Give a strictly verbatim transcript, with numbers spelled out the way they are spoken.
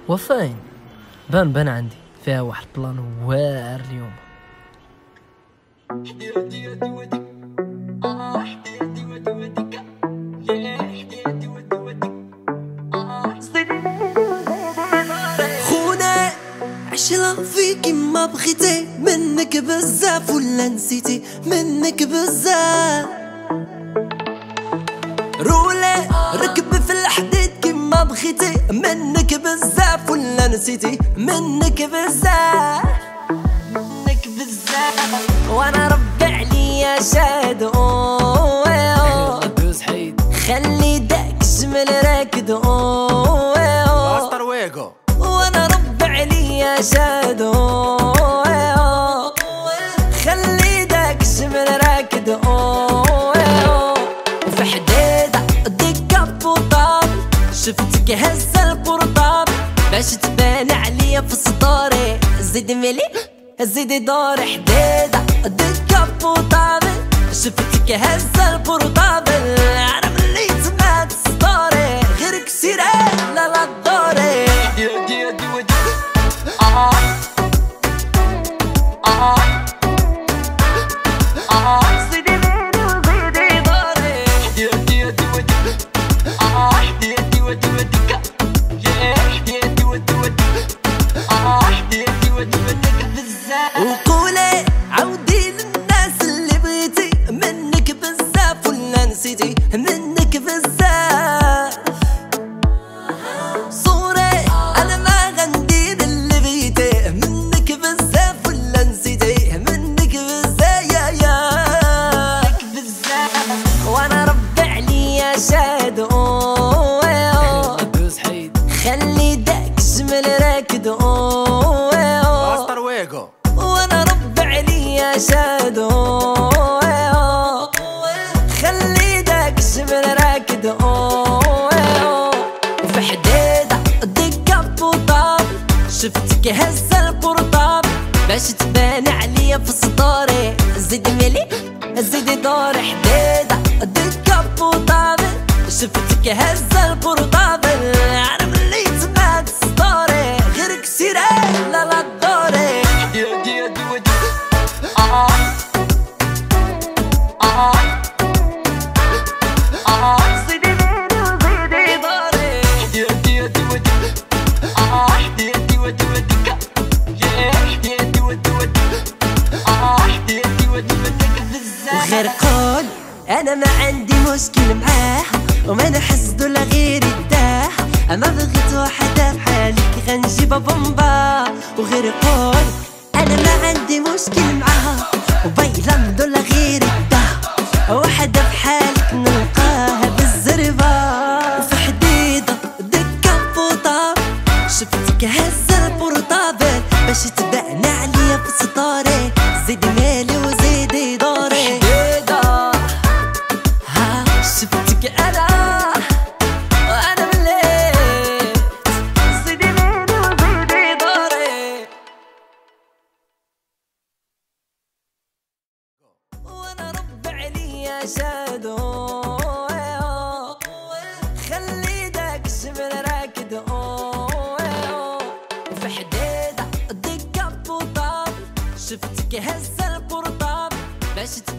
وفاين بان بان عندي فيها واحد البلان واعر اليوم. خونا عشرة فيكي ما بغيتي، منك بزاف ولا نسيتي منك بزاف. رولي ركبي في الحديد كيما بغيتي، منك بزاف ولا نسيتي منك بزاف منك بزاف. وانا ربي عليا شاد دوز حيد خلي داك الجمل راكد، وانا ربي عليا شاد خلي داك الجمل راكد. وفي حديدة ديكا بوطاب شفتك هزة البورطاب باش تبان عليا في صداري. زيدي ملي زيدي دوري حديدة ديكا بوطاب شفتك هزة البورطاب. عرف اللي تمات صداري غير كسيرة لا لا دوري. آه آه آه زيدي ملي وزيدي دوري. آه حديدي ودي وديكا حديدي ودي وديكا آه حديدي ودي وديكا بزاف. وقولي عودي للناس اللي بغيتي، منك بزاف ولا نسيتي منك بزاف. صوري انا ما غندير اللي بغيتي، منك بزاف ولا نسيتي منك بزاف يا يا منك بزاف. وانا ربي عليا شاد دوز حيد خلي داك الجمل راكد، وانا ربي عليا شاد خلي داك الجمل راكد. وفي حديدة ديكا بوطاب شفتك هزة البورطاب باش تبان عليا في صداري. زيدي ملي زيدي دوري حديدة ديكا بوطاب شفتك هزة البورطاب. عرف اللي تمات صداري غير كسيرة لا لا دوري. آه آه آه زيدي ملي وزيدي دوري. آه حديدي ودي وديكا حديدي ودي وديكا آه حديدي ودي وديكا بزاف. وغير قول انا ما عندي مشكل معاه، وما نحسدو لا غير يداه. اما بغيت وحدة بحالك غنجيبها بومبا. وغير قول انا ما عندي مشكل معاها، وبايلة مدولا غير يداه. وحدة بحالك نلقاها بالزربة. وفي حديدة ديكا بوطاب شفتك هزة البورطابل باش تبان عليا في صداري. زيدي مالي وزيدي دوري. ها شفتك انا وانا مليت. زيدي مالي وزيدي دوري. وانا ربي عليا شادو خلي داك الجمل راكد. وفي حديدة ديكا بوطاب شفتك هزة البورطاب باش